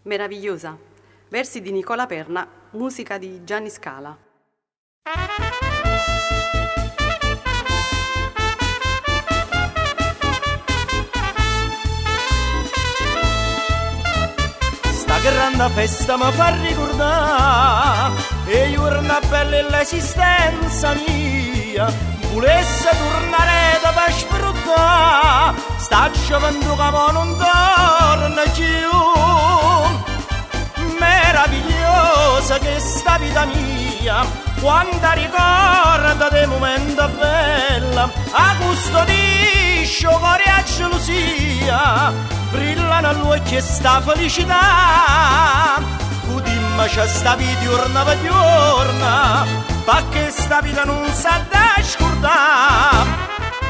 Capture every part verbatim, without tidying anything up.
Meravigliosa. Versi di Nicola Perna, musica di Gianni Scala. Sta grande festa mi fa ricordare e giorna bella l'esistenza mia. Volesse tornare da per sfruttare sta gioventù che non torna più. Meravigliosa che sta vita mia, quando ricorda dei momenti belli, a custodisce cuore e gelosia, brillano all'occhio sta felicità. Udimma c'è sta vita giorno per giorno, perché sta vita non sa da scordare.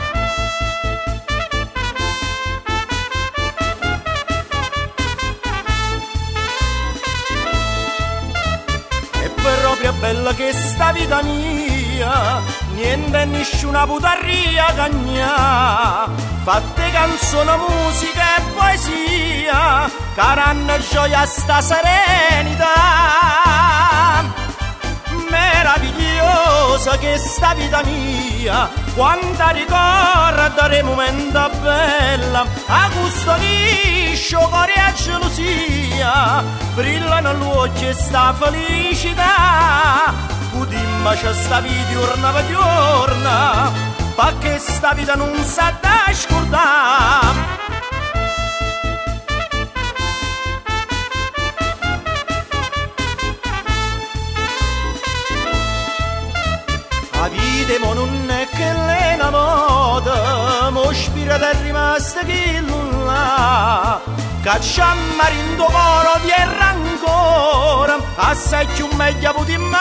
Proprio bella che sta vita mia, niente e nessuna putarria cagna, fatte canzoni, musica e poesia, caranno gioia sta serenità. Meravigliosa che sta vita mia, quando ricorda dei momenti belli, a custodisce cuore e gelosia, brillano all'occhio e sta felicità. Udimma c'è sta vita giorno per giorno, perché sta vita non sa da scordare. La vita mo non è che l'è una moda, mo spirito è rimasto che non l'ha. Cacciammo rindo coro di erra ancora, assai più meglio potremmo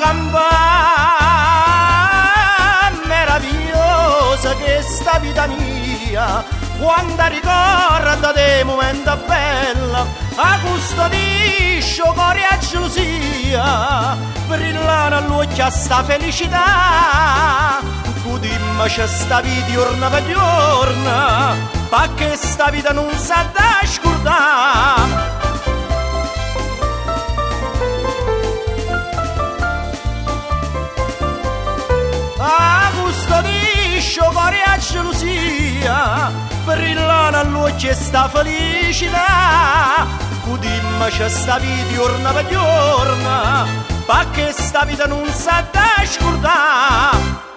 campare. Meravigliosa che sta vita mia, quando ricorda dei momenti belli, a custodisce cuore e gelosia, brillano all'occhio sta felicità. Udimma c'è sta vita giorno per giorno, perché sta vita non sa da scordare. A custodisce cuore e gelosia, brillano all'occhio sta felicità. Udimma c'è sta vita giorno per giorno, perché sta vita non sa da scordare.